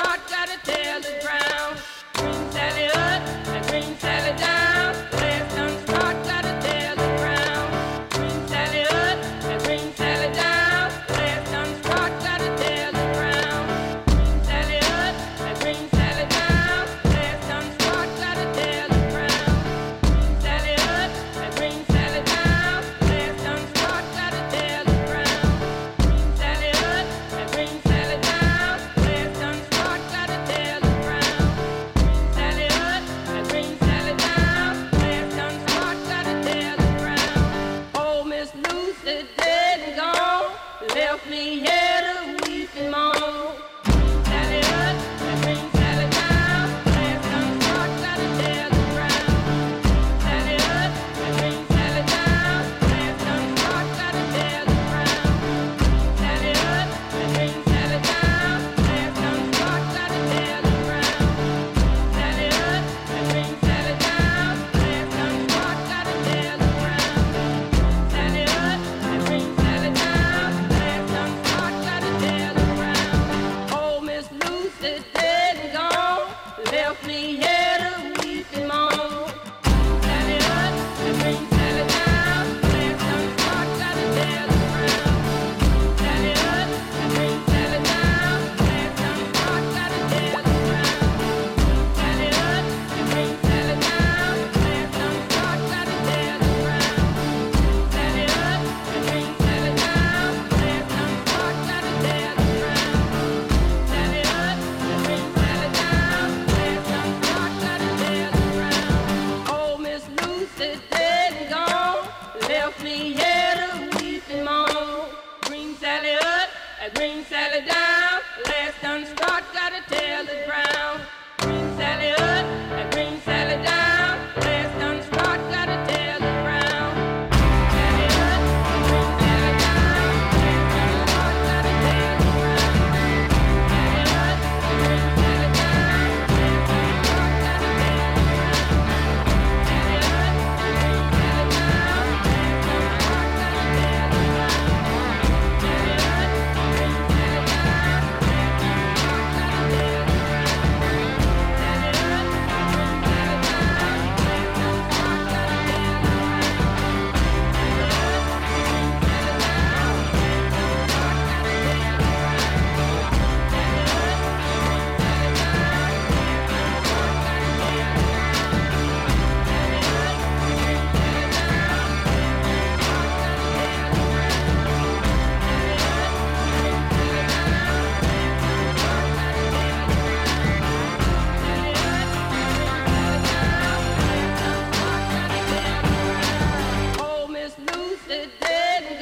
start, gotta tell the ground. Green Sally up and Green Sally down. Last done start, gotta tell the ground. Green Sally up and Green Sally down. Last done start, gotta tell the ground. Green Sally up and Green Sally down. Last done start, gotta tell the ground. Green Sally up and Green Sally down. Last done start, gotta tell the ground. Green Sally up and Green Sally down. Last done start, gotta tell the ground. Green Sally up and Green Sally down. Last done start, gotta tell the ground. Oh, Miss Lucy dead and gone, left me here to weep and moan. Green Sally up and Green Sally down. Last done start, gotta tell the ground. Green Sally up and Green Sally down. Last done start, gotta tell the ground. Green Sally up and Green Sally down. Last done start, gotta tell the ground. Green Sally up and Green Sally down. Last done start, gotta tell the ground. Green Sally up and Green Sally down. Last done start, gotta tell the ground. Oh, Miss Lucy dead and gone, left me here to weep and moan. Green Sally up and Green Sally down. Last done start, gotta tell the ground. Green Sally up and Green Sally down. Last done start, gotta tell the ground. Green Sally up and Green Sally down. Last done start, gotta tell the ground. Green Sally up and Green Sally down. Last done start, gotta tell the ground. Green Sally up and Green Sally down. Last done start, gotta tell the ground. Oh, Miss Lucy dead and gone, left me here to weep and moan. Green Sally up and Green Sally down. Last done start, gotta tell